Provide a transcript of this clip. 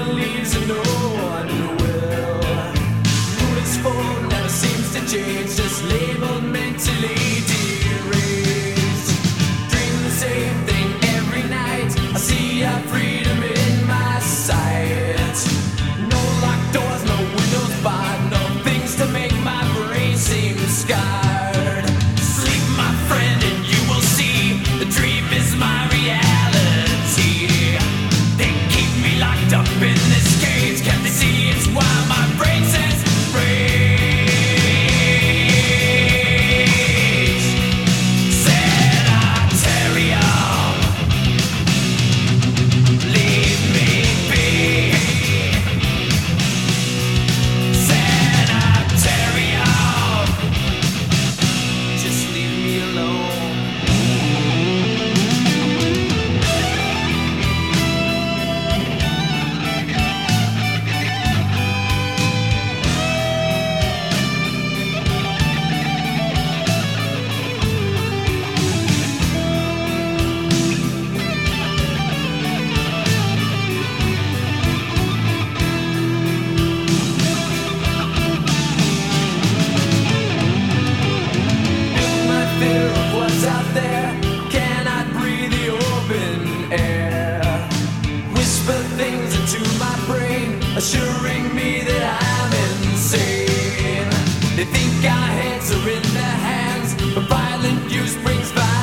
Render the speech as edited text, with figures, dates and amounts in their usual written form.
leaves and no one will. Mood is full, never seems to change, just labeled mentally deranged. Dream the same thing every night, I see a freedom in my sight. No locked doors, no windows barred, no things to make my brain seem scarred. Sleep, my friend, and you will see the dream is my reality. They keep me locked up in this cage, can't they see it's why my brain says rage? Sanitarium, leave me be. Sanitarium, just leave me alone. My fear of what's out there cannot breathe the open air. Whisper things into my brain, assuring me that I'm insane. They think our heads are in their hands, but violent use brings violence.